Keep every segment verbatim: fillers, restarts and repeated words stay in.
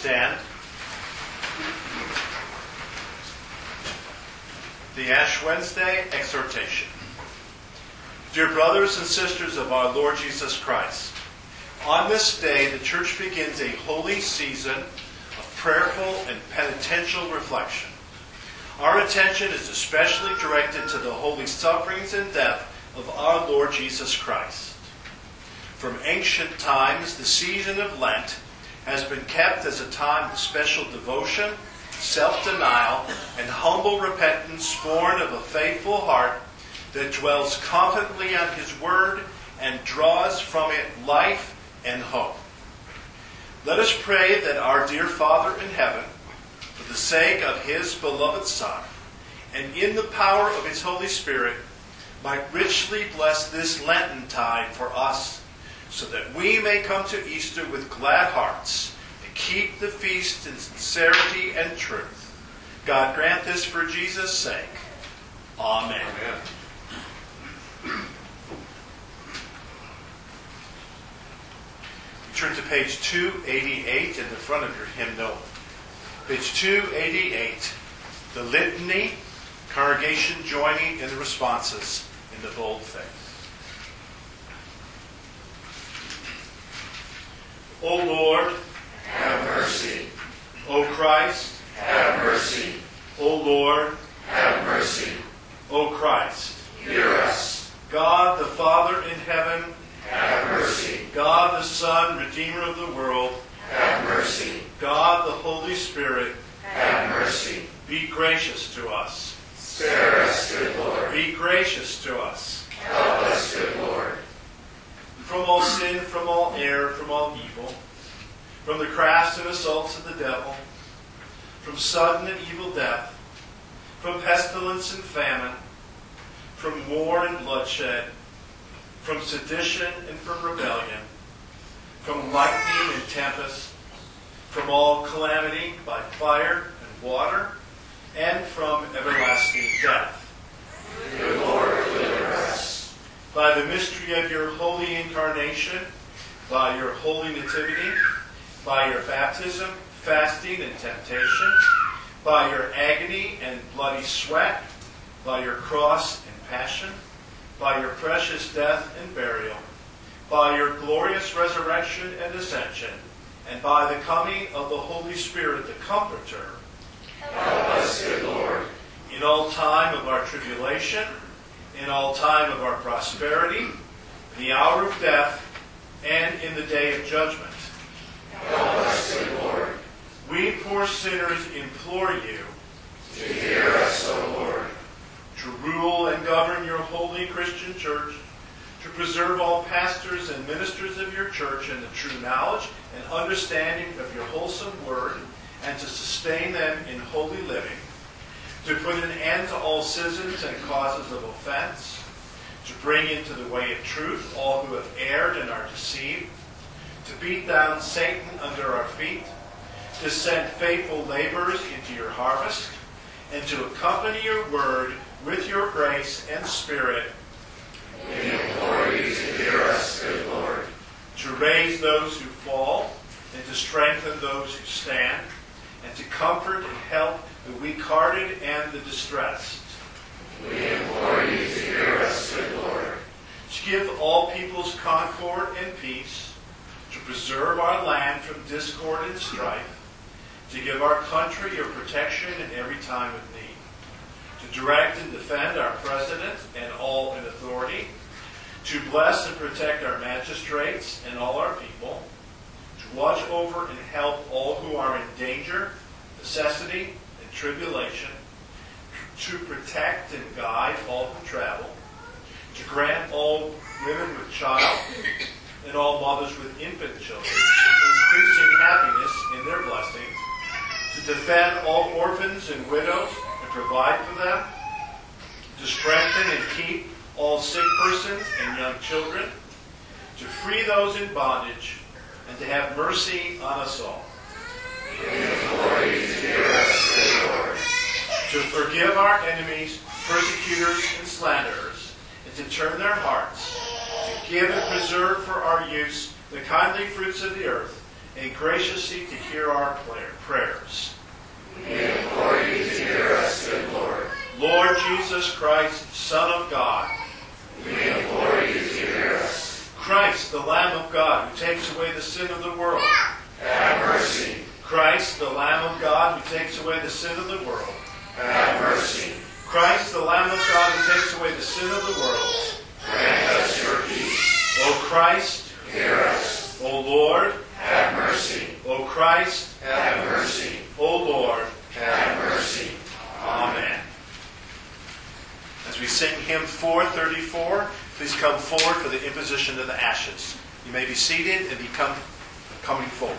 stand. The Ash Wednesday Exhortation. Dear brothers and sisters of our Lord Jesus Christ, on this day the Church begins a holy season of prayerful and penitential reflection. Our attention is especially directed to the holy sufferings and death of our Lord Jesus Christ. From ancient times, the season of Lent has been kept as a time of special devotion, self-denial, and humble repentance born of a faithful heart that dwells confidently on His Word and draws from it life and hope. Let us pray that our dear Father in heaven, for the sake of His beloved Son, and in the power of His Holy Spirit, might richly bless this Lenten tide for us, so that we may come to Easter with glad hearts and keep the feast in sincerity and truth. God grant this for Jesus' sake. Amen. Amen. Turn to page two eighty-eight in the front of your hymnal. Page two eighty-eight, the litany, congregation joining in the responses in the bold faith. O Lord, have mercy. O Christ, have mercy. O Lord, have mercy. O Christ, hear us. God the Father in heaven, have mercy. God the Son, Redeemer of the world, have mercy. God the Holy Spirit, have mercy. Be gracious to us. Spare us, good Lord. Be gracious to us. Help us, good Lord. From all sin, from all error, from all evil, from the crafts and assaults of the devil, from sudden and evil death, from pestilence and famine, from war and bloodshed, from sedition and from rebellion, from lightning and tempest, from all calamity by fire and water, and from everlasting death. Good Lord, deliver us. By the mystery of your holy incarnation, by your holy nativity, by your baptism, fasting, and temptation, by your agony and bloody sweat, by your cross and passion, by your precious death and burial, by your glorious resurrection and ascension, and by the coming of the Holy Spirit, the Comforter, help us, good Lord. In all time of our tribulation, in all time of our prosperity, in the hour of death, and in the day of judgment. Help us, good Lord. We poor sinners implore you to hear us, O Lord. To rule and govern your holy Christian church, to preserve all pastors and ministers of your church in the true knowledge and understanding of your wholesome word, and to sustain them in holy living, to put an end to all schisms and causes of offense, to bring into the way of truth all who have erred and are deceived, to beat down Satan under our feet, to send faithful laborers into your harvest, and to accompany your word with your grace and spirit. We implore you to hear us, good Lord. To raise those who fall, and to strengthen those who stand, and to comfort and help the weak-hearted and the distressed. We implore you to hear us, good Lord. To give all peoples concord and peace, to preserve our land from discord and strife, to give our country your protection in every time of need, to direct and defend our president and all in authority, to bless and protect our magistrates and all our people, to watch over and help all who are in danger, necessity, and tribulation, to protect and guide all who travel, to grant all women with child and all mothers with infant children increasing happiness in their blessings, to defend all orphans and widows and provide for them, to strengthen and keep all sick persons and young children, to free those in bondage, and to have mercy on us all. We implore you to hear us, good Lord. To forgive our enemies, persecutors, and slanderers, and to turn their hearts, to give and preserve for our use the kindly fruits of the earth, and graciously to hear our prayers. We implore you to hear us, good Lord. Lord Jesus Christ, Son of God, we implore you to hear us. Christ, the Lamb of God, who takes away the sin of the world, have mercy. Christ, the Lamb of God, who takes away the sin of the world, have mercy. Christ, the Lamb of God, who takes away the sin of the world, grant us your peace. O Christ, hear us. O Lord, have mercy. O Christ, have mercy. O Lord, have mercy. Amen. As we sing hymn four thirty-four, please come forward for the imposition of the ashes. You may be seated and become coming forward.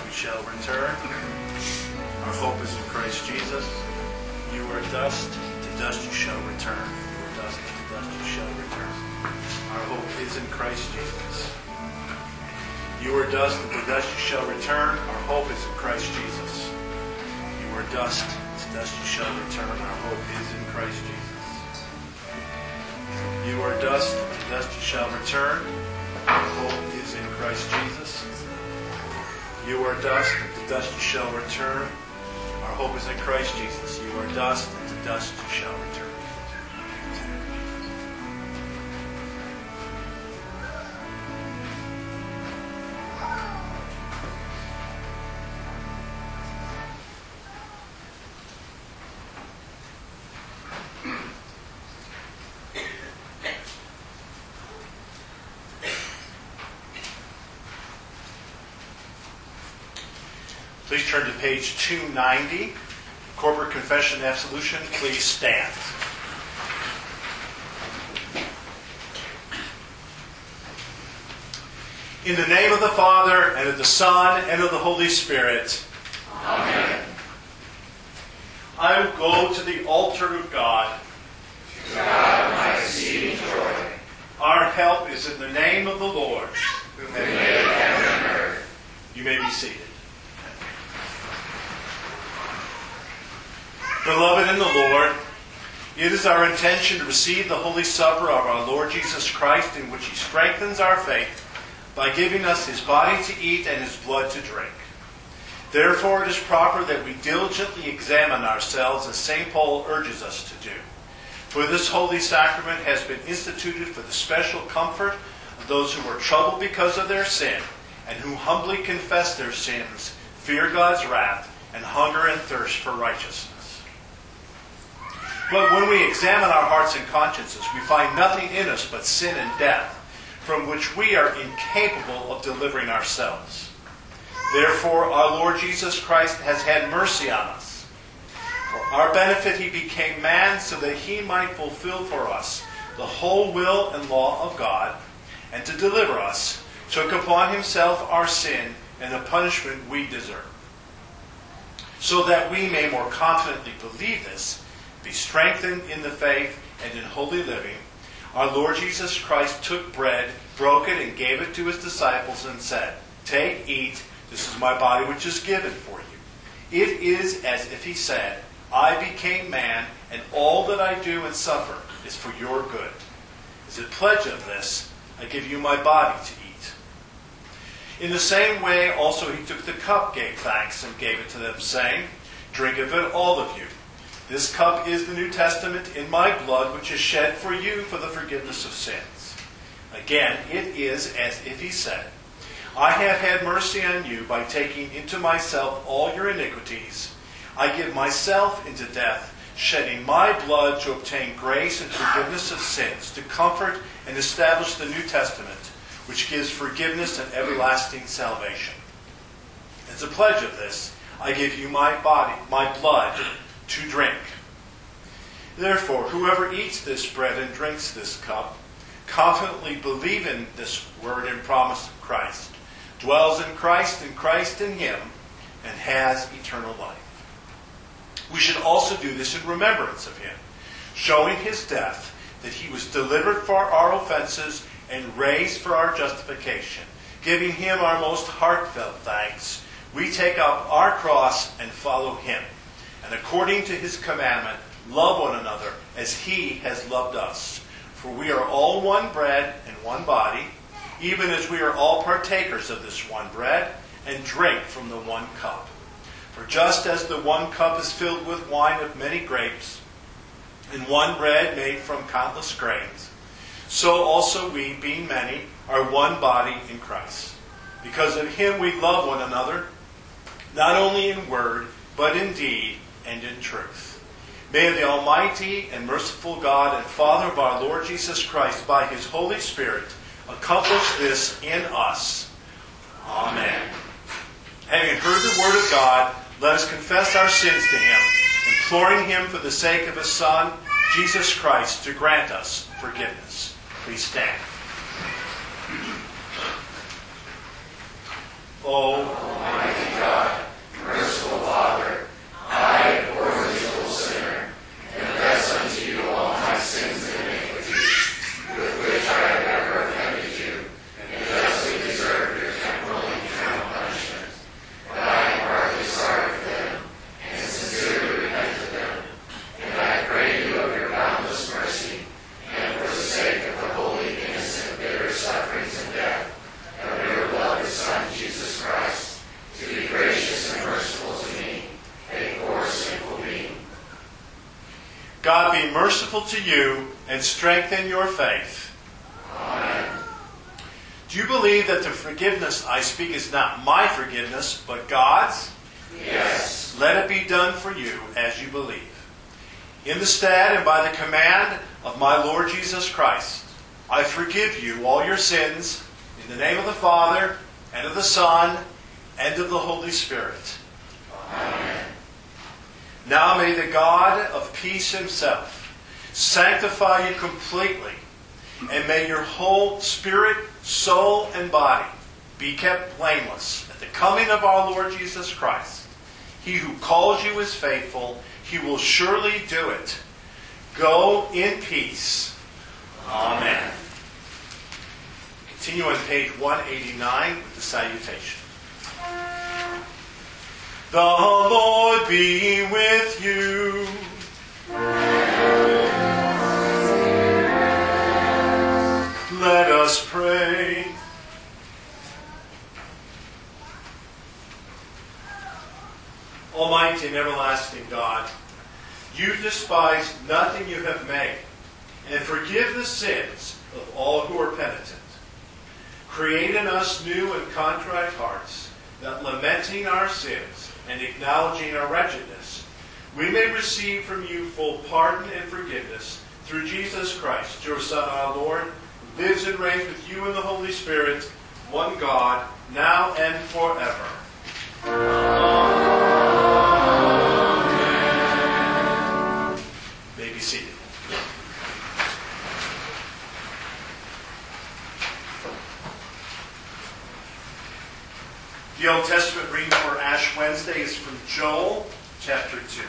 Our hope is in Christ Jesus. You are dust, to dust you shall return. You are dust, and to dust you shall return. Our hope is in Christ Jesus. You are dust, and to dust you shall return. Our hope is in Christ Jesus. You are dust, and to dust you shall return. Our hope is in Christ Jesus. You are dust, and to dust you shall return. Our hope is in Christ Jesus. You are dust, and to dust you shall return. Our hope is in Christ Jesus. You are dust, and to dust you shall return. Please turn to page two ninety. Corporate Confession and Absolution. Please stand. In the name of the Father, and of the Son, and of the Holy Spirit. Amen. I will go to the altar of God. To God my exceeding joy. Our help is in the name of the Lord, Who made heaven and earth. You may be seated. Beloved in the Lord, it is our intention to receive the Holy Supper of our Lord Jesus Christ, in which He strengthens our faith by giving us His body to eat and His blood to drink. Therefore, it is proper that we diligently examine ourselves, as Saint Paul urges us to do. For this holy sacrament has been instituted for the special comfort of those who are troubled because of their sin, and who humbly confess their sins, fear God's wrath, and hunger and thirst for righteousness. But when we examine our hearts and consciences, we find nothing in us but sin and death, from which we are incapable of delivering ourselves. Therefore, our Lord Jesus Christ has had mercy on us. For our benefit He became man, so that He might fulfill for us the whole will and law of God, and to deliver us, took upon Himself our sin and the punishment we deserve. So that we may more confidently believe this, be strengthened in the faith and in holy living, our Lord Jesus Christ took bread, broke it, and gave it to His disciples, and said, "Take, eat, this is my body which is given for you." It is as if He said, "I became man, and all that I do and suffer is for your good. As a pledge of this, I give you my body to eat." In the same way also He took the cup, gave thanks, and gave it to them, saying, "Drink of it, all of you. This cup is the New Testament in my blood, which is shed for you for the forgiveness of sins." Again, it is as if He said, "I have had mercy on you by taking into myself all your iniquities. I give myself into death, shedding my blood to obtain grace and forgiveness of sins, to comfort and establish the New Testament, which gives forgiveness and everlasting salvation. As a pledge of this, I give you my body, my blood, to drink. Therefore, whoever eats this bread and drinks this cup, confidently believing this word and promise of Christ, dwells in Christ and Christ in him, and has eternal life. We should also do this in remembrance of him, showing his death, that he was delivered for our offenses and raised for our justification. Giving him our most heartfelt thanks, we take up our cross and follow him. And according to his commandment, love one another as he has loved us. For we are all one bread and one body, even as we are all partakers of this one bread, and drink from the one cup. For just as the one cup is filled with wine of many grapes, and one bread made from countless grains, so also we, being many, are one body in Christ. Because of him we love one another, not only in word, but in deed and in truth. May the Almighty and merciful God and Father of our Lord Jesus Christ, by his Holy Spirit, accomplish this in us. Amen. Having heard the word of God, let us confess our sins to him, imploring him for the sake of his Son, Jesus Christ, to grant us forgiveness. Please stand. O Almighty God, merciful Father, I, a poor miserable sinner, confess unto be merciful to you and strengthen your faith. Amen. Do you believe that the forgiveness I speak is not my forgiveness, but God's? Yes. Let it be done for you as you believe. In the stead and by the command of my Lord Jesus Christ, I forgive you all your sins in the name of the Father, and of the Son, and of the Holy Spirit. Amen. Now may the God of peace himself sanctify you completely, and may your whole spirit, soul, and body be kept blameless at the coming of our Lord Jesus Christ. He who calls you is faithful. He will surely do it. Go in peace. Amen. Continue on page one eighty-nine with the salutation. The Lord be with you. Let us pray. Almighty and everlasting God, you despise nothing you have made, and forgive the sins of all who are penitent. Create in us new and contrite hearts, that lamenting our sins and acknowledging our wretchedness, we may receive from you full pardon and forgiveness through Jesus Christ, your Son, our Lord, who lives and reigns with you in the Holy Spirit, one God, now and forever. Amen. May be seated. The Old Testament reading for Ash Wednesday is from Joel chapter two.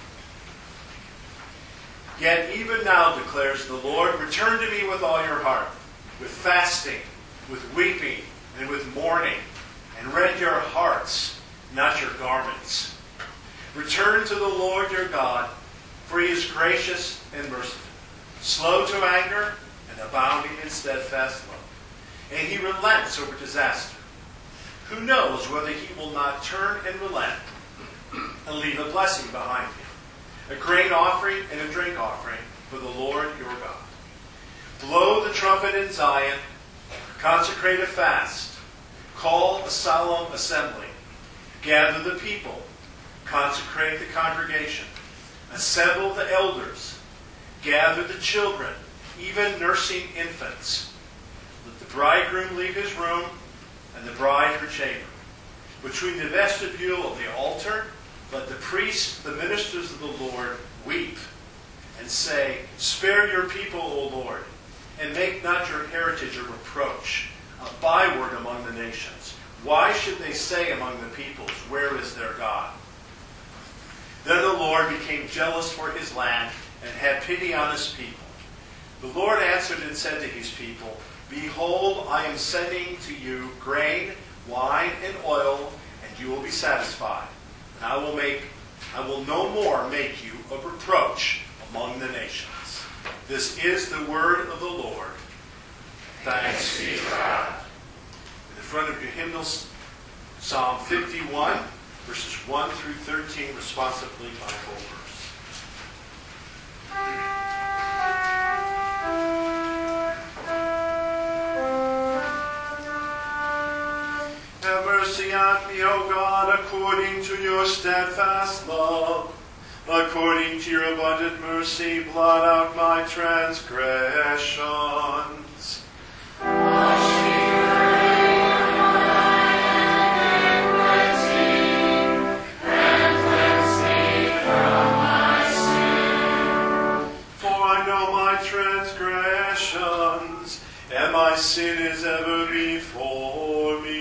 Yet even now, declares the Lord, return to me with all your heart, with fasting, with weeping, and with mourning, and rend your hearts, not your garments. Return to the Lord your God, for he is gracious and merciful, slow to anger, and abounding in steadfast love. And he relents over disaster. Who knows whether he will not turn and relent and leave a blessing behind him, a grain offering and a drink offering for the Lord your God. Blow the trumpet in Zion, consecrate a fast, call a solemn assembly, gather the people, consecrate the congregation, assemble the elders, gather the children, even nursing infants. Let the bridegroom leave his room, and the bride her chamber. Between the vestibule of the altar, let the priests, the ministers of the Lord, weep and say, spare your people, O Lord, and make not your heritage a reproach, a byword among the nations. Why should they say among the peoples, where is their God? Then the Lord became jealous for his land and had pity on his people. The Lord answered and said to his people, behold, I am sending to you grain, wine, and oil, and you will be satisfied. And I will make, I will no more make you a reproach among the nations. This is the word of the Lord. Thanks be to God. In the front of your hymnals, Psalm fifty-one, verses one through thirteen, responsively by Bible verse. Have mercy on me, O God, according to your steadfast love. According to your abundant mercy, blot out my transgressions. Wash me thoroughly from mine iniquity, and cleanse me from my sin. For I know my transgressions, and my sin is ever before me.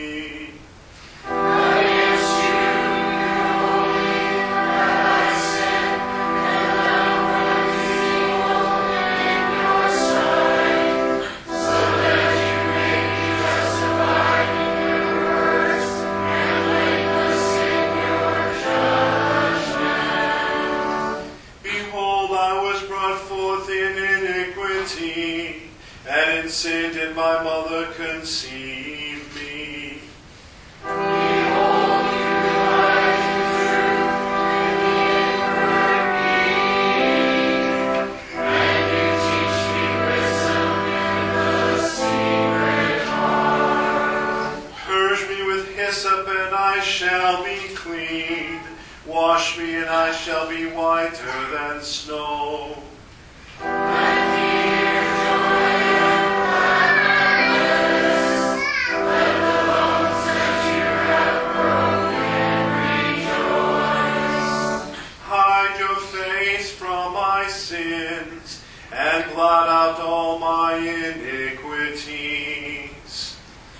Against you, your holy word I sin, and have done evil in your sight, so that you may be justified in your words and blameless in your judgment. Behold, I was brought forth in iniquity, and in sin did my mother conceive me. Behold, you are the truth in inward being, hyssop, and I shall be clean. Wash me, and I shall be whiter than snow. Hide your face from my sins, and blot out all my iniquities.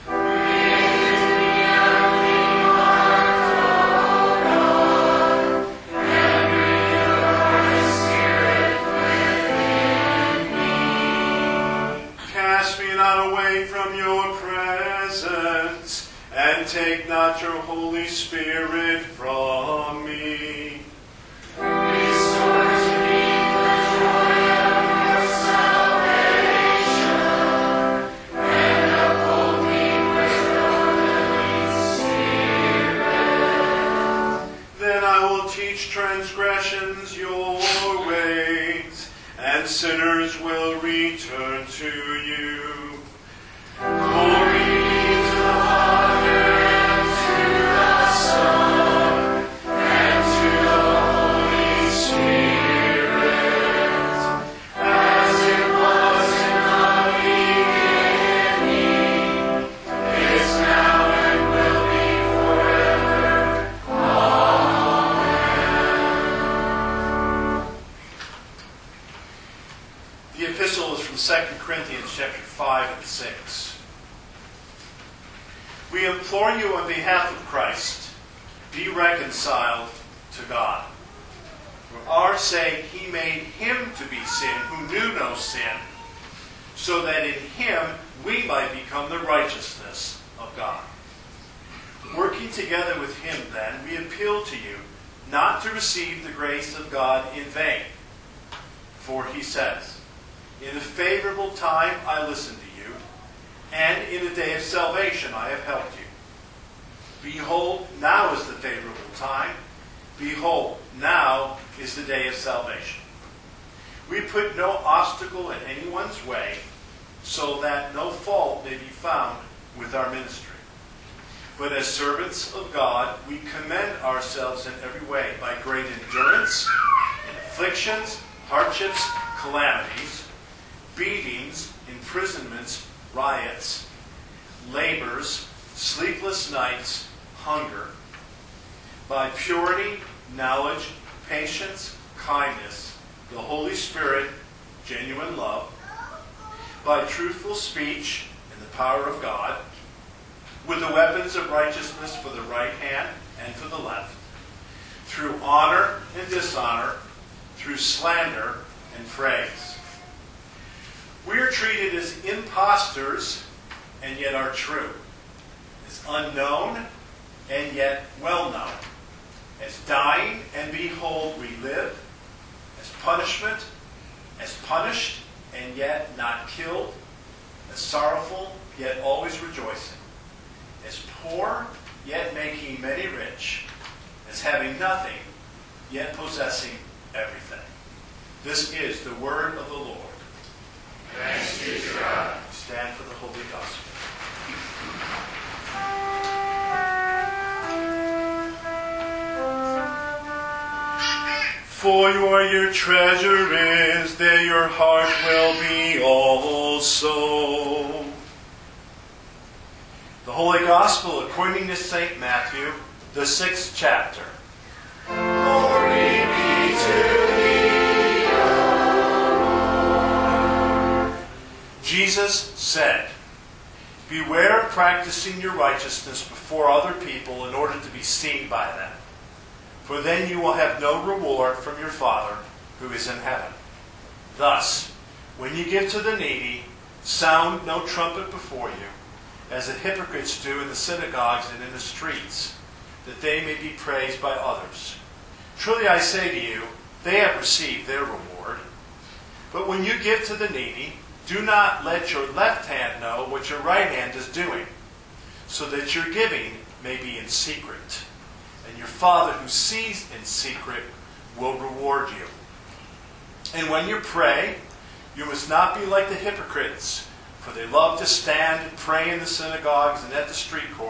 Cast me not away from your presence, and take not your Holy Spirit from me. Transgressions your ways, and sinners will return to you. Glory be to the Father, and to the Son, and to the Holy Spirit, as it was in the beginning, is now, and will be forever. The epistle is from Second Corinthians chapter five and six. We implore you on behalf of Christ, be reconciled to God. For our sake he made him to be sin who knew no sin, so that in him we might become the righteousness of God. Working together with him, then, we appeal to you not to receive the grace of God in vain. For he says, in a favorable time I listened to you, and in a day of salvation I have helped you. Behold, now is the favorable time. Behold, now is the day of salvation. We put no obstacle in anyone's way, so that no fault may be found with our ministry. But as servants of God, we commend ourselves in every way by great endurance, in afflictions, hardships, calamities, beatings, imprisonments, riots, labors, sleepless nights, hunger, by purity, knowledge, patience, kindness, the Holy Spirit, genuine love, by truthful speech and the power of God, with the weapons of righteousness for the right hand and for the left, through honor and dishonor, through slander and praise. We are treated as impostors and yet are true, as unknown and yet well known, as dying and behold we live, as punishment, as punished and yet not killed, as sorrowful yet always rejoicing, as poor yet making many rich, as having nothing yet possessing everything. This is the word of the Lord. Thanks be to God. Stand for the Holy Gospel. For where your treasure is, there your heart will be also. The Holy Gospel according to Saint Matthew, the sixth chapter. Glory be to thee, O Lord. Jesus said, beware of practicing your righteousness before other people in order to be seen by them. For then you will have no reward from your Father who is in heaven. Thus, when you give to the needy, sound no trumpet before you, as the hypocrites do in the synagogues and in the streets, that they may be praised by others. Truly I say to you, they have received their reward. But when you give to the needy, do not let your left hand know what your right hand is doing, so that your giving may be in secret. And your Father who sees in secret will reward you. And when you pray, you must not be like the hypocrites, for they love to stand and pray in the synagogues and at the street corners,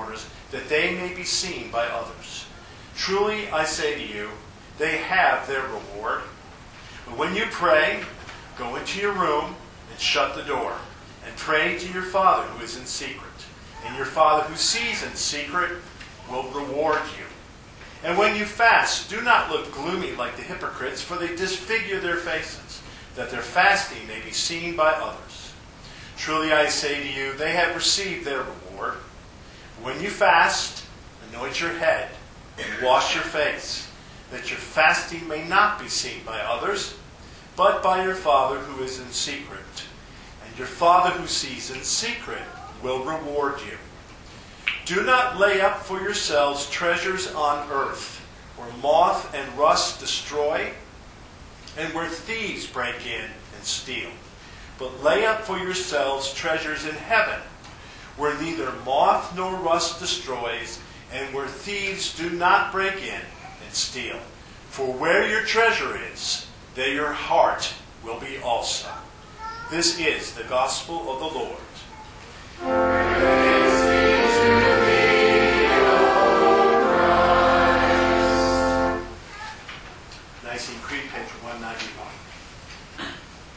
that they may be seen by others. Truly, I say to you, they have their reward. But when you pray, go into your room and shut the door, and pray to your Father who is in secret. And your Father who sees in secret will reward you. And when you fast, do not look gloomy like the hypocrites, for they disfigure their faces, that their fasting may be seen by others. Truly I say to you, they have received their reward. When you fast, anoint your head and wash your face, that your fasting may not be seen by others, but by your Father who is in secret. And your Father who sees in secret will reward you. Do not lay up for yourselves treasures on earth, where moth and rust destroy, and where thieves break in and steal. But lay up for yourselves treasures in heaven, where neither moth nor rust destroys, and where thieves do not break in and steal. For where your treasure is, there your heart will be also. This is the gospel of the Lord. Praise be to thee, O Christ. Nicene Creed, page one ninety-one.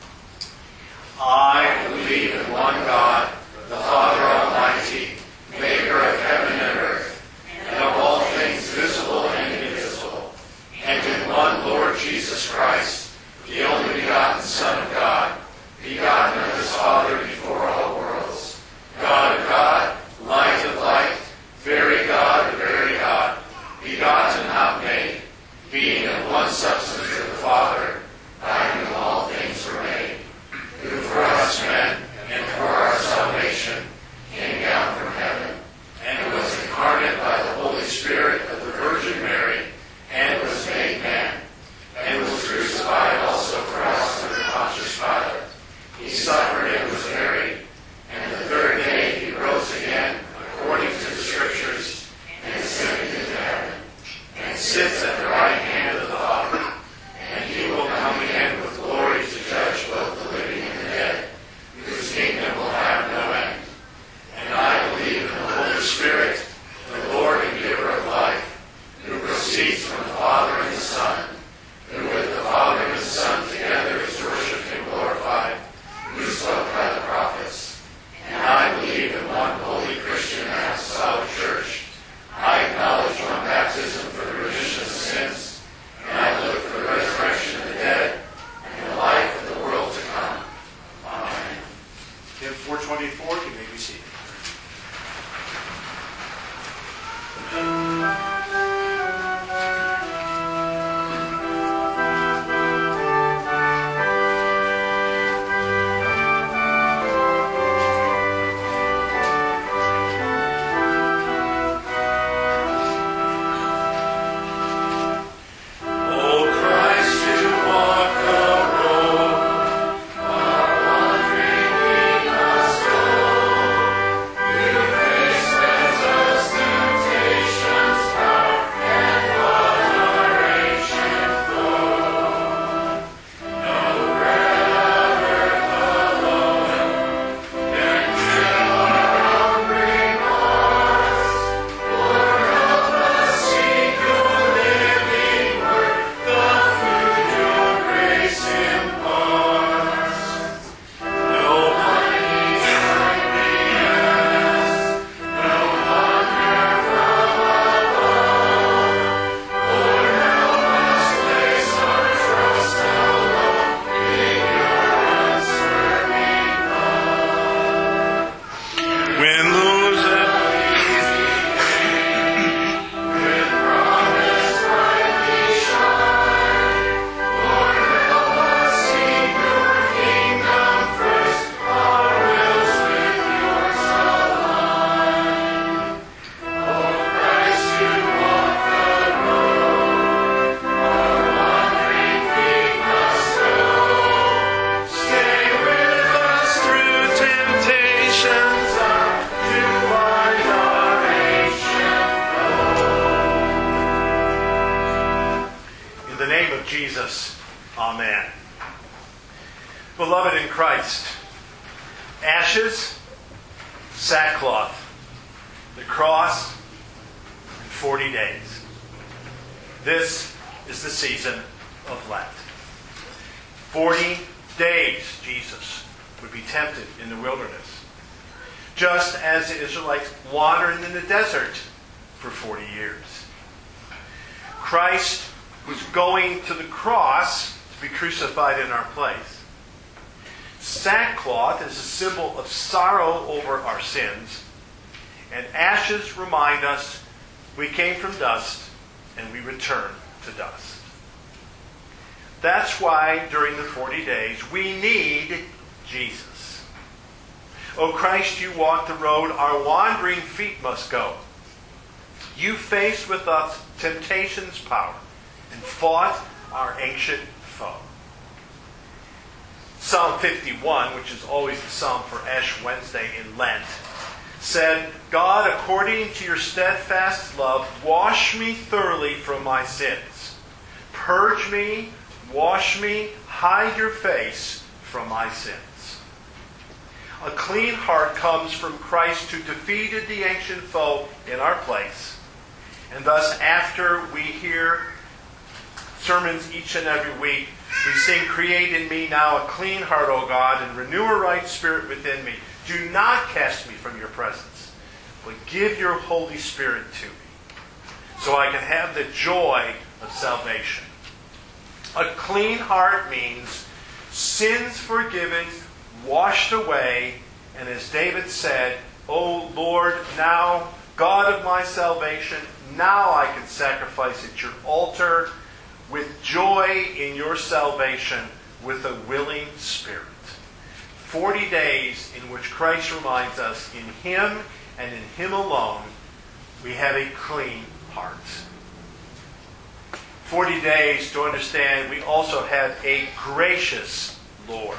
I believe in one God, the Father Almighty, maker of heaven and earth, and of all things visible and invisible, and in one Lord Jesus Christ, the only begotten Son of God, begotten of his Father before all worlds, God of God, light of light, very God of very God, begotten, not made, being of one substance with the Father, by whom all things were made, who for us men and for our salvation came down from heaven, and was incarnate by the Holy Spirit of the Virgin Mary, and was made man, and was crucified also for us under Pontius Pilate. He suffered and was buried, and the third day he rose again, according to the Scriptures, and ascended into heaven, and sits at the right hand of the Father. And he will come again with glory to judge both the living and the dead, whose kingdom will have no end. And I believe in the Holy Spirit, the Lord and giver of life, who proceeds from the Father and the Son, who with the Father and the Son together is worshipped and glorified, who spoke by the prophets. And I believe in one holy Christian and apostolic church. I acknowledge one baptism for the remission of sins, and I look for the resurrection of the dead and the life of the world to come. Amen. Hymn four twenty-four, you may be seated. O Christ, you walk the road, our wandering feet must go. You face Bezos temptations, power and fought our ancient foe. No bread of earth alone can fill our hungry hearts. Lord, help us seek your living word, the food your grace imparts. No mighty sign we ask, no wonder from above. Lord, help us place our trust alone in your unswerving love. When those With promise brightly shine, Lord, help us seek your kingdom first, our wills with yours align. O Christ, you walk the road, our wandering feet must go. Stay with us through temptations, to find our ancient In the name of Jesus, amen. Beloved in Christ, ashes, sackcloth, the cross, forty days. This is the season of Lent. Forty days Jesus would be tempted in the wilderness, just as the Israelites wandered in the desert for forty years. Christ was going to the cross to be crucified in our place. Sackcloth is a symbol of sorrow over our sins, and ashes remind us we came from dust and we return to dust. That's why during the forty days we need Jesus. O Christ, you walk the road our wandering feet must go. You faced with us temptation's power and fought our ancient foe. Psalm fifty-one, which is always the psalm for Ash Wednesday in Lent, said, God, according to your steadfast love, wash me thoroughly from my sins. Purge me, wash me, hide your face from my sins. A clean heart comes from Christ who defeated the ancient foe in our place. And thus, after we hear sermons each and every week, we sing, create in me now a clean heart, O God, and renew a right spirit within me. Do not cast me from your presence, but give your Holy Spirit to me, so I can have the joy of salvation. A clean heart means sins forgiven, washed away, and as David said, O Lord, now, God of my salvation, now I can sacrifice at your altar with joy in your salvation, with a willing spirit. Forty days in which Christ reminds us in Him and in Him alone we have a clean heart. Forty days to understand we also have a gracious Lord.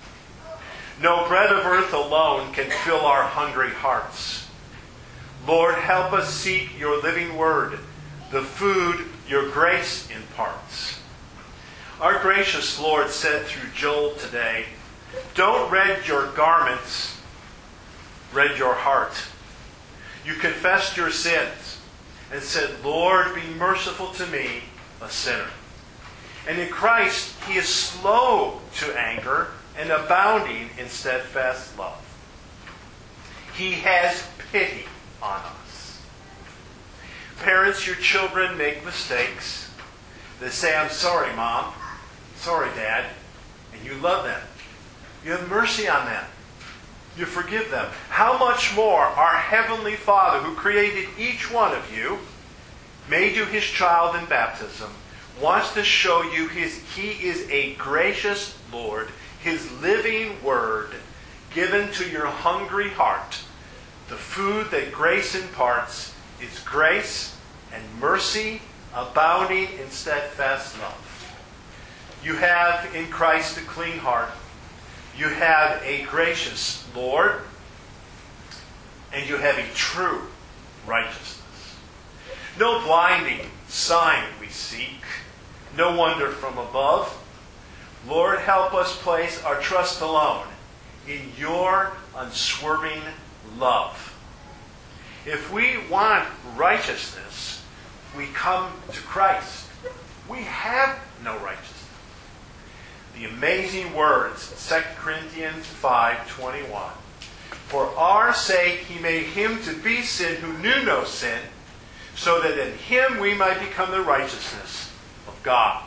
No bread of earth alone can fill our hungry hearts. Lord, help us seek your living word, the food your grace imparts. Our gracious Lord said through Joel today, don't rend your garments, rend your heart. You confessed your sins and said, Lord, be merciful to me, a sinner. And in Christ, He is slow to anger and abounding in steadfast love. He has pity on us. Parents, your children make mistakes. They say, I'm sorry, Mom. Sorry, Dad. And you love them. You have mercy on them. You forgive them. How much more our Heavenly Father, who created each one of you, made you His child in baptism, wants to show you his, He is a gracious Lord, His living word given to your hungry heart. The food that grace imparts is grace and mercy abounding in steadfast love. You have in Christ a clean heart. You have a gracious Lord. And you have a true righteousness. No blinding sign we seek. No wonder from above. Lord, help us place our trust alone in your unswerving love. If we want righteousness, we come to Christ. We have no righteousness. The amazing words, Second Corinthians five twenty-one. For our sake He made Him to be sin who knew no sin, so that in Him we might become the righteousness of God.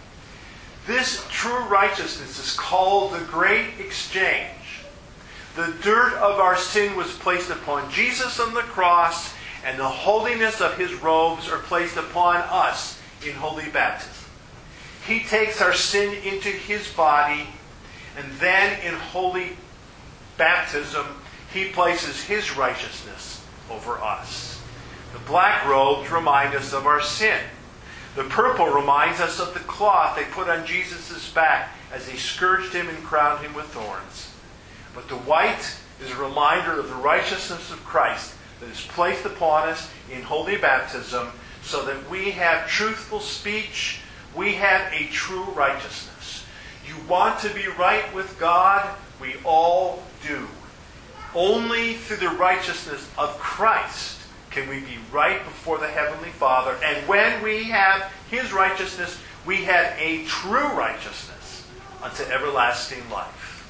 This true righteousness is called the great exchange. The dirt of our sin was placed upon Jesus on the cross, and the holiness of His robes are placed upon us in holy baptism. He takes our sin into His body, and then in holy baptism, He places His righteousness over us. The black robes remind us of our sin. The purple reminds us of the cloth they put on Jesus' back as they scourged Him and crowned Him with thorns. But the white is a reminder of the righteousness of Christ that is placed upon us in holy baptism, so that we have truthful speech, we have a true righteousness. You want to be right with God? We all do. Only through the righteousness of Christ can we be right before the Heavenly Father. And when we have His righteousness, we have a true righteousness unto everlasting life.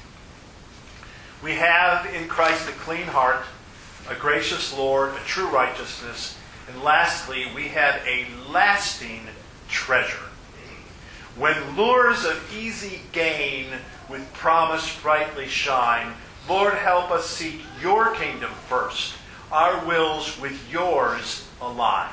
We have in Christ a clean heart, a gracious Lord, a true righteousness, and lastly, we have a lasting treasure. When lures of easy gain with promise brightly shine, Lord, help us seek your kingdom first, our wills with yours align.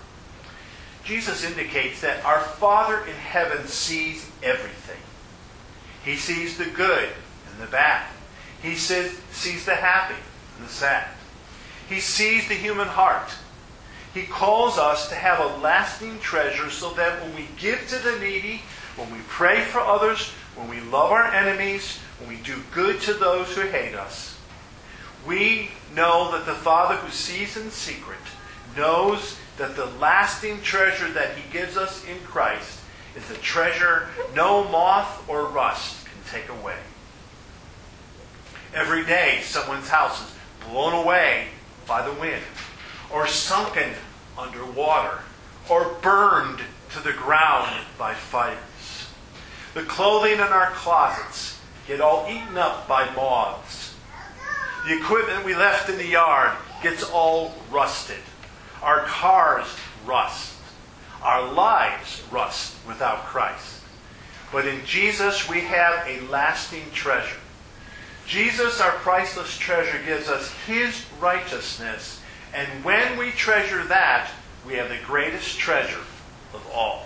Jesus indicates that our Father in heaven sees everything. He sees the good and the bad. He sees, sees the happy and the sad. He sees the human heart. He calls us to have a lasting treasure so that when we give to the needy, when we pray for others, when we love our enemies, when we do good to those who hate us, we know that the Father who sees in secret knows that the lasting treasure that He gives us in Christ is a treasure no moth or rust can take away. Every day, someone's house is blown away by the wind, or sunken under water, or burned to the ground by fires. The clothing in our closets get all eaten up by moths. The equipment we left in the yard gets all rusted. Our cars rust. Our lives rust without Christ. But in Jesus we have a lasting treasure. Jesus, our priceless treasure, gives us His righteousness. And when we treasure that, we have the greatest treasure of all.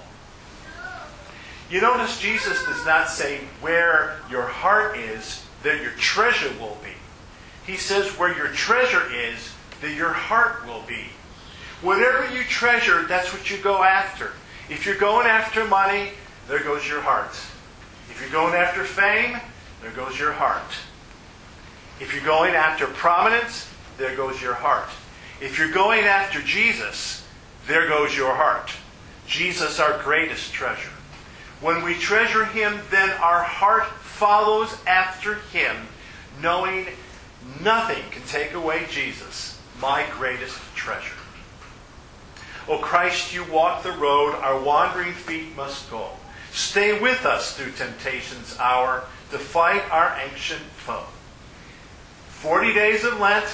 You notice Jesus does not say where your heart is, there your treasure will be. He says where your treasure is, there your heart will be. Whatever you treasure, that's what you go after. If you're going after money, there goes your heart. If you're going after fame, there goes your heart. If you're going after prominence, there goes your heart. If you're going after Jesus, there goes your heart. Jesus, our greatest treasure. When we treasure Him, then our heart follows after Him, knowing nothing can take away Jesus, my greatest treasure. O Christ, you walk the road our wandering feet must go. Stay with us through temptation's hour to fight our ancient foe. Forty days of Lent,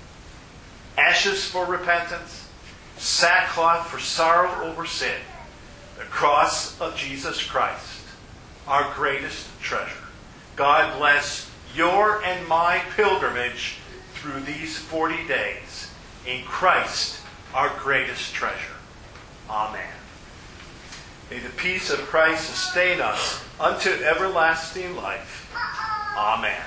ashes for repentance, sackcloth for sorrow over sin, the cross of Jesus Christ, our greatest treasure. God bless your and my pilgrimage through these forty days in Christ, our greatest treasure. Amen. May the peace of Christ sustain us unto everlasting life. Amen.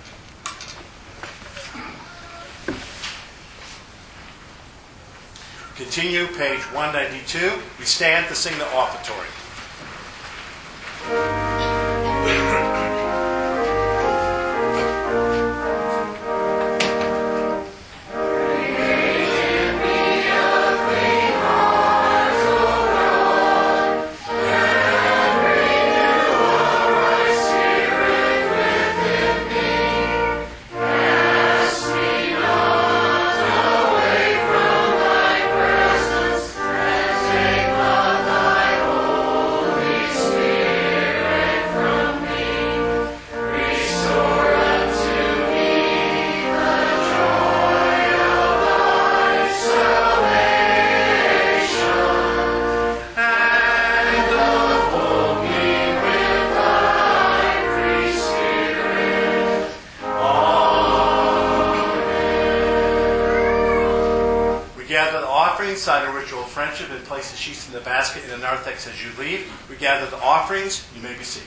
Continue, page one ninety-two. We stand to sing the offertory. Sign a ritual of friendship and place the sheets in the basket in the narthex as you leave. We gather the offerings. You may be seated.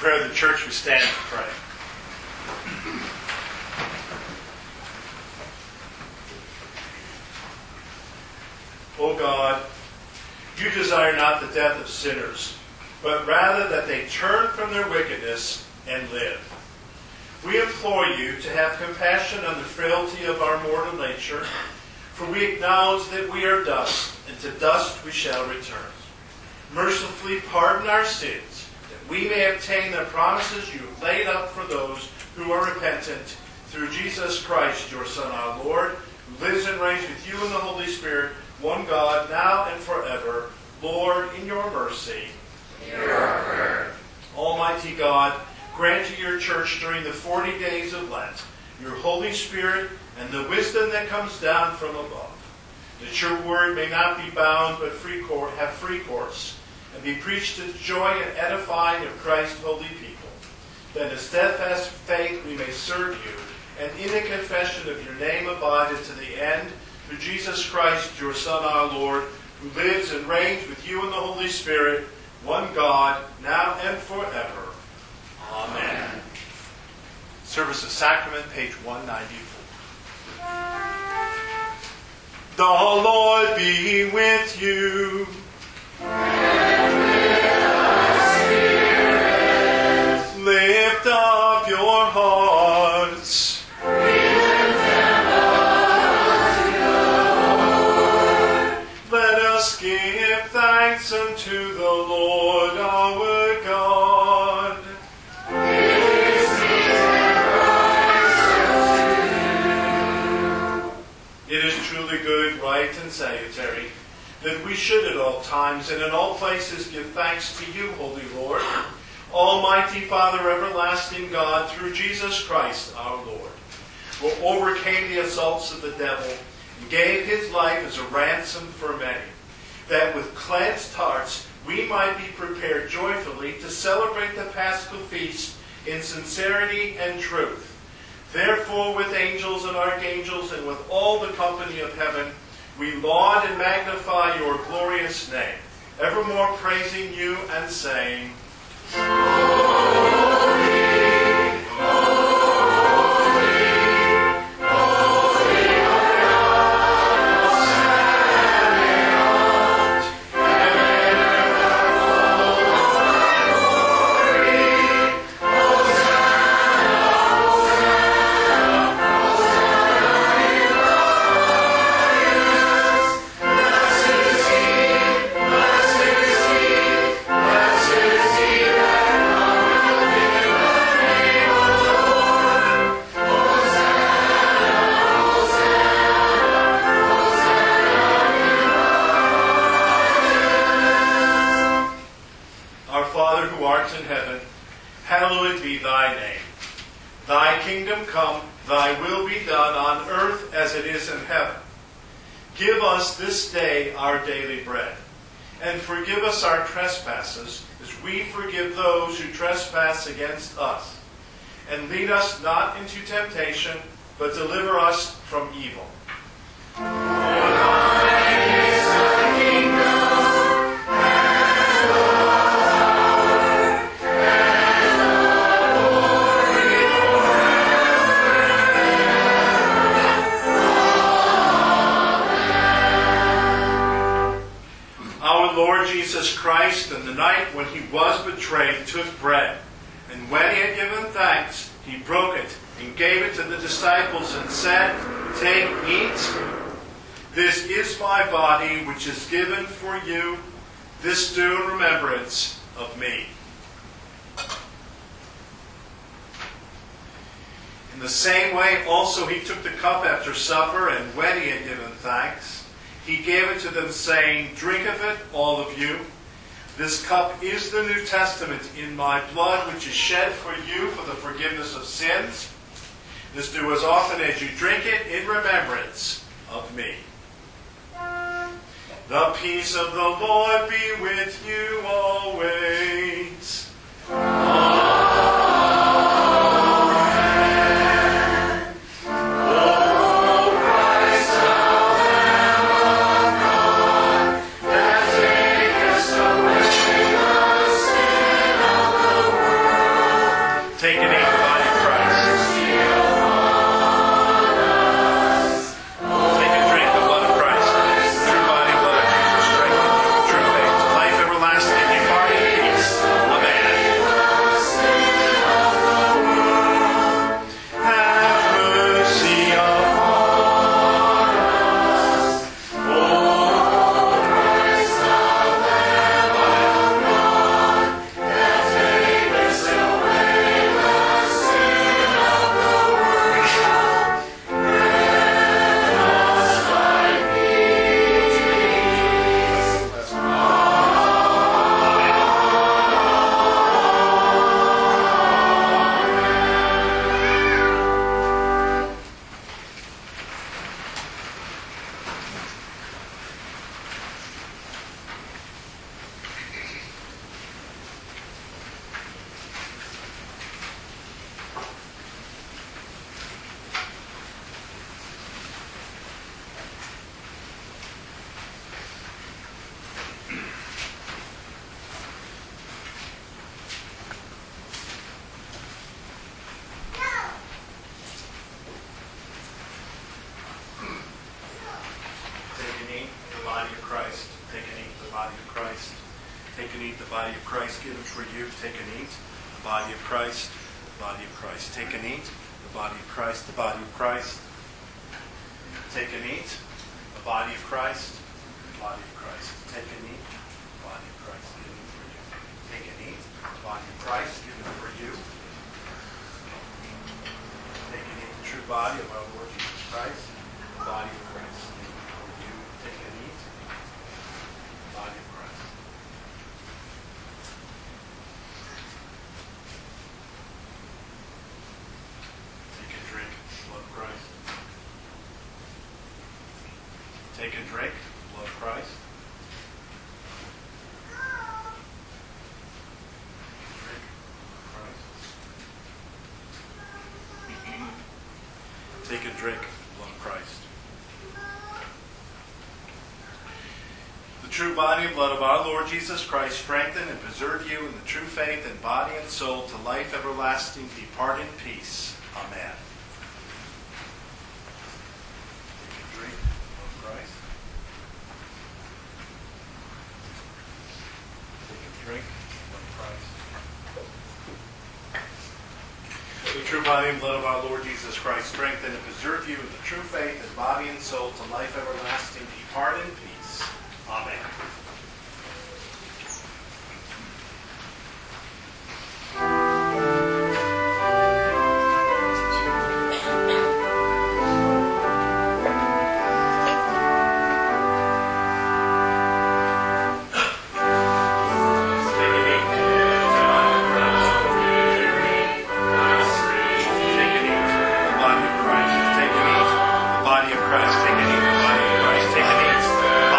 prayer of the church, we stand to pray. O God, you desire not the death of sinners, but rather that they turn from their wickedness and live. We implore you to have compassion on the frailty of our mortal nature, for we acknowledge that we are dust, and to dust we shall return. Mercifully pardon our sins, that we may obtain the promises you have laid up for those who are repentant, through Jesus Christ, your Son, our Lord, who lives and reigns with you in the Holy Spirit, one God, now and forever. Lord, in your mercy, hear our prayer. Almighty God, grant to your church during the forty days of Lent your Holy Spirit and the wisdom that comes down from above, that your word may not be bound but free court, have free course, and be preached to the joy and edifying of Christ's holy people, that in steadfast faith we may serve you, and in the confession of your name abide to the end, through Jesus Christ, your Son, our Lord, who lives and reigns with you in the Holy Spirit, one God, now and forever. Amen. Service of Sacrament, page one ninety-four. The Lord be with you. And with our spirit. Lift up your hearts. We lift them up to the Lord. Let us give thanks unto the Lord our God. It is meet and right unto you. It is truly good, right, and salutary that we should at all times and in all places give thanks to you, Holy Lord, Almighty Father, everlasting God, through Jesus Christ our Lord, who overcame the assaults of the devil and gave his life as a ransom for many, that with cleansed hearts we might be prepared joyfully to celebrate the Paschal feast in sincerity and truth. Therefore, with angels and archangels and with all the company of heaven, we laud and magnify your glorious name, evermore praising you and saying, Our Father who art in heaven, hallowed be thy name. Thy kingdom come, thy will be done on earth as it is in heaven. Give us this day our daily bread, and forgive us our trespasses, as we forgive those who trespass against us. And lead us not into temptation, but deliver us from evil. For thine is the kingdom, and the power, and the glory forever. Amen. Our Lord Jesus Christ, in the night when he was betrayed, took bread, and when he had given thanks, he broke it and gave it to the disciples and said, "Take, eat. This is my body, which is given for you. This do in remembrance of me." In the same way, also he took the cup after supper, and when he had given thanks, he gave it to them, saying, "Drink of it, all of you. This cup is the New Testament in my blood, which is shed for you for the forgiveness of sins. This do as often as you drink it in remembrance of me." The peace of the Lord be with you always. That takest away the sin of the world. and eat the body of Christ given for you. Take and eat the body of Christ, the body of Christ. Take and eat the body of Christ, the body of Christ. Take and eat the body of Christ, the body of Christ. Take and eat the body of Christ given for you. Take and eat the body of Christ given for you. Take and eat the true body of our Lord Jesus Christ, the body of Christ given for you. Take and eat the body of Christ. Take and drink the blood of Christ. Take and drink the blood of Christ. Drink the blood of Christ. Take and drink the blood of Christ. The true body and blood of our Lord Jesus Christ strengthen and preserve you in the true faith and body and soul to life everlasting. Depart in peace. Amen. Take and drink the blood of Christ. Take and drink the blood of Christ. The true body and blood of our Lord Jesus Christ strengthen and preserve you in the true faith and body and soul to life everlasting. Depart in peace. Amen. Take and eat the body of Christ. Take and eat the body of Christ. Take and eat the body of Christ. Take and eat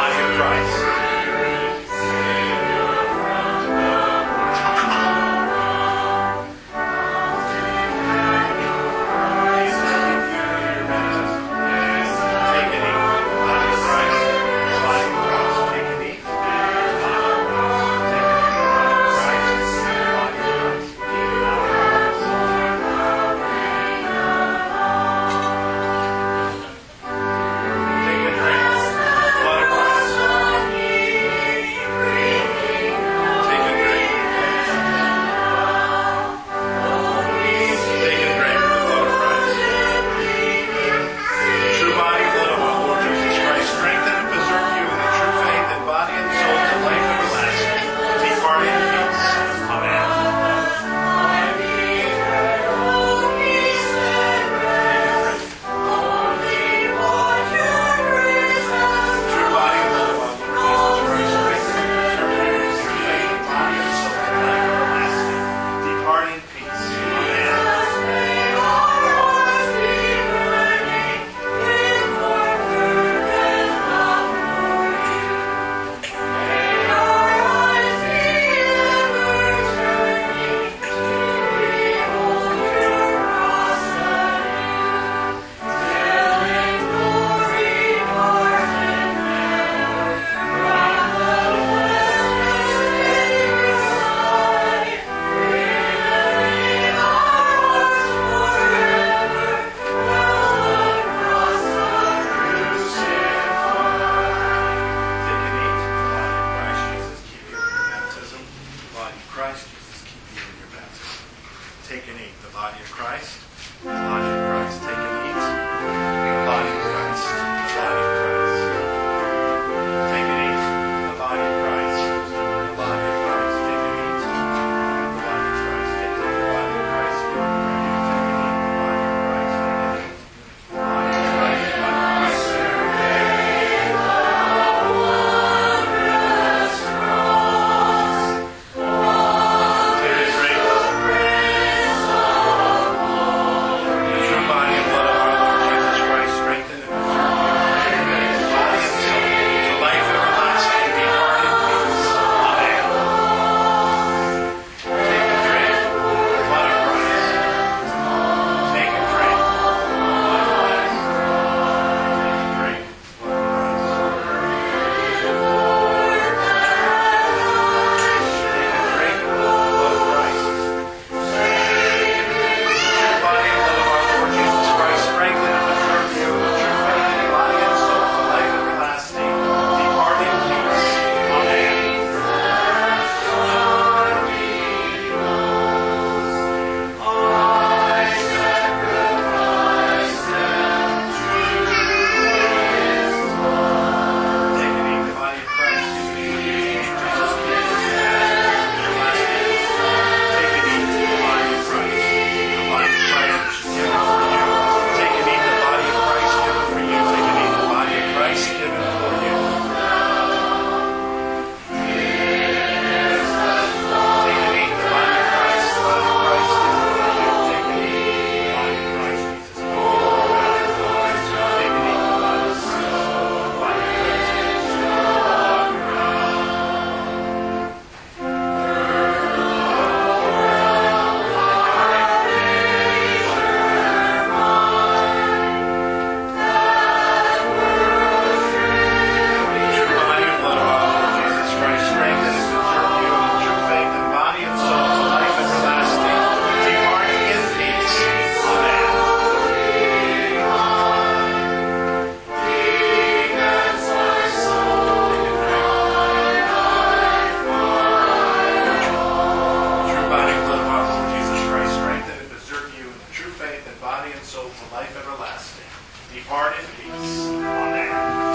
depart in peace. Amen.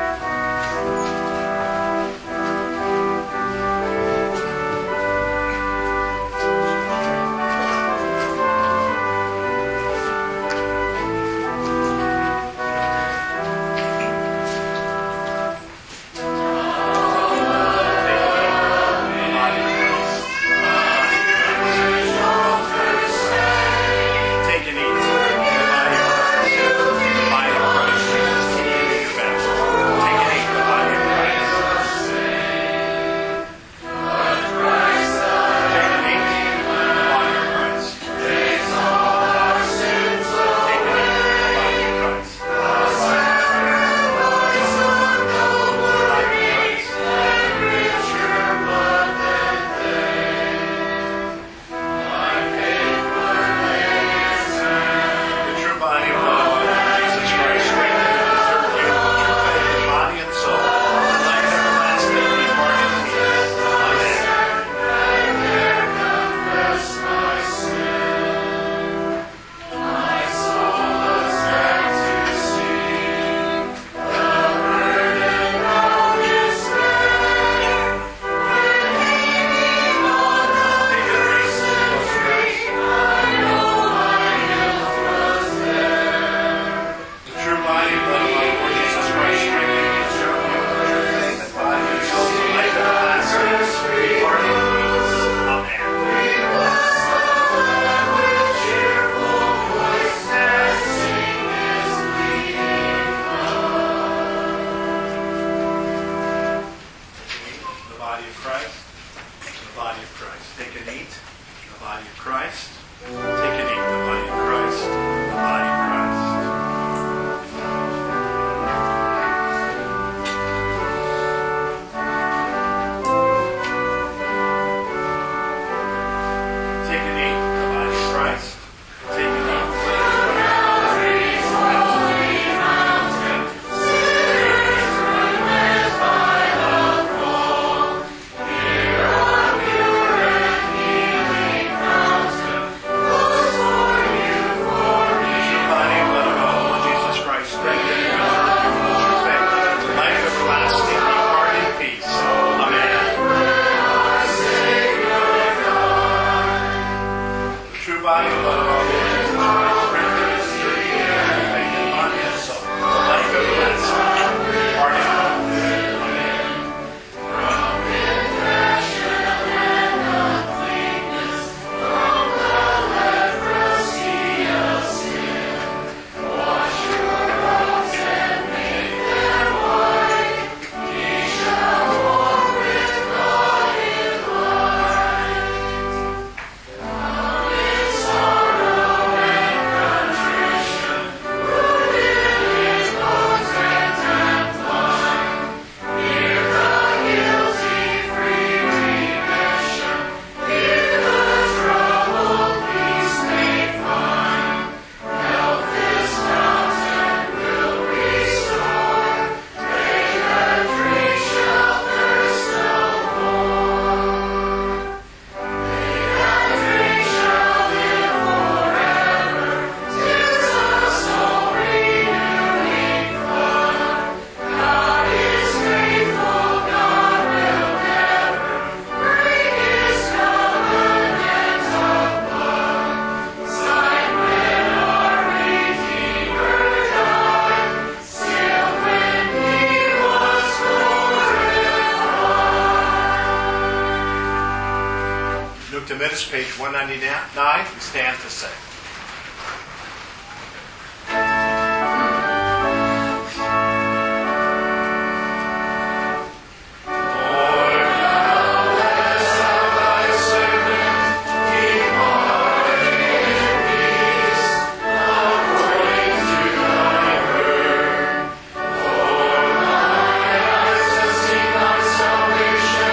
Page one ninety-nine, we stand to sing.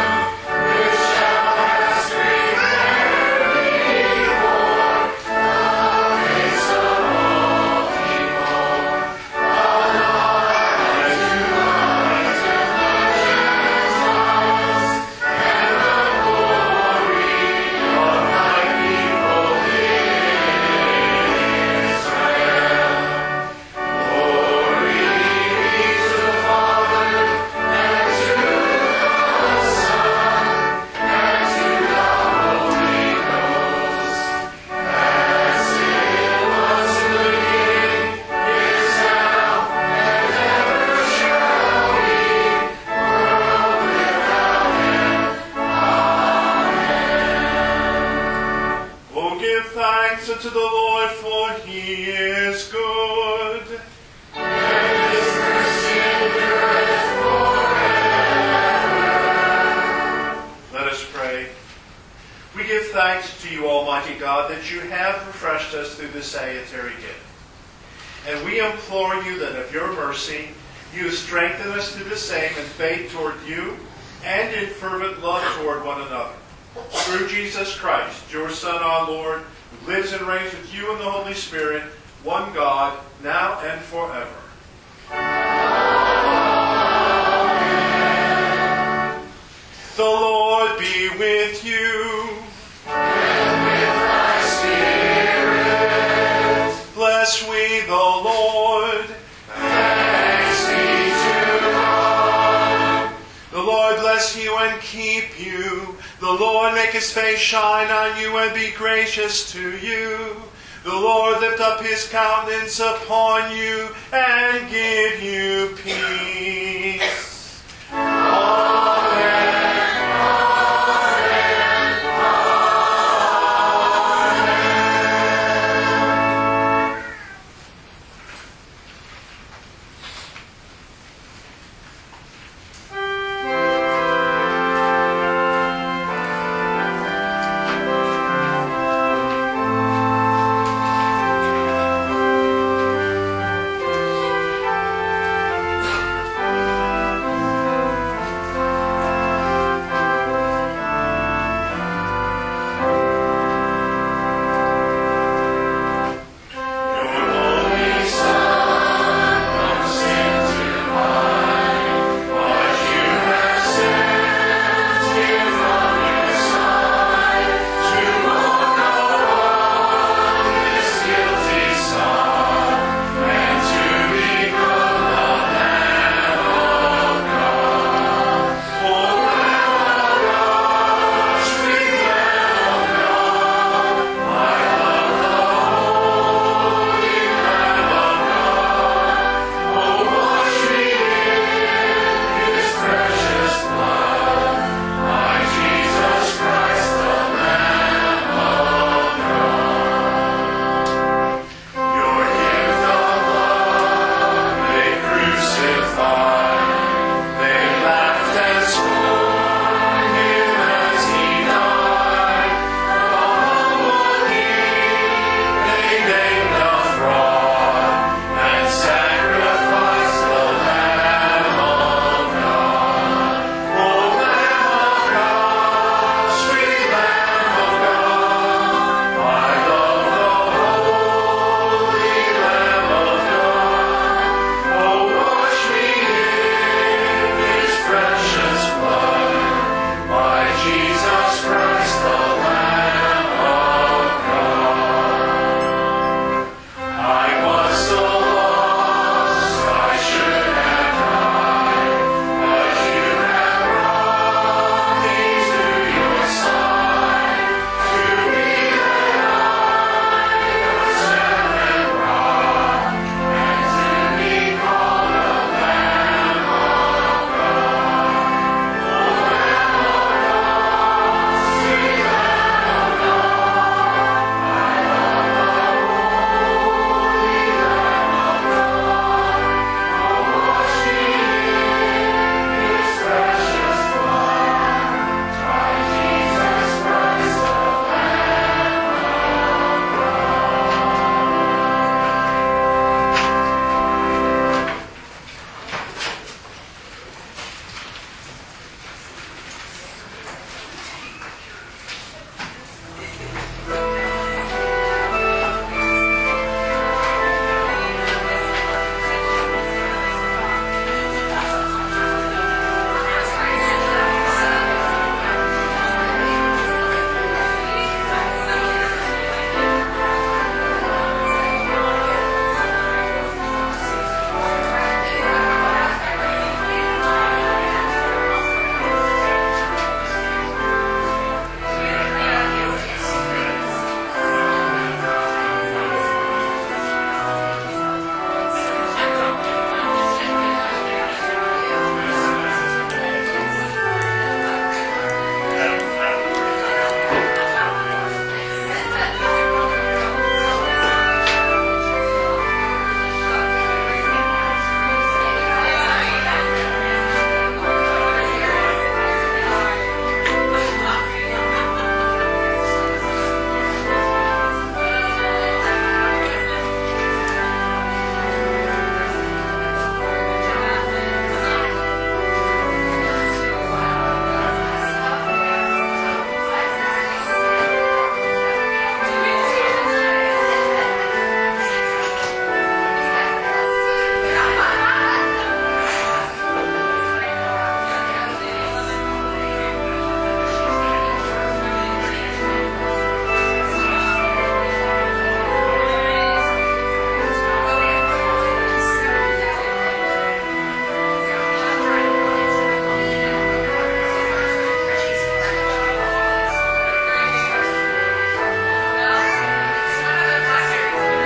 Salvation, which thou hast prepared before God, that you have refreshed us through this salutary gift. And we implore you that of your mercy, you strengthen us to the same in faith toward you and in fervent love toward one another. Through Jesus Christ, your Son, our Lord, who lives and reigns with you in the Holy Spirit, one God, now and forever. Amen. The Lord be with you. And with thy spirit. Bless we the Lord. Thanks be to God. The Lord bless you and keep you. The Lord make his face shine on you and be gracious to you. The Lord lift up his countenance upon you and give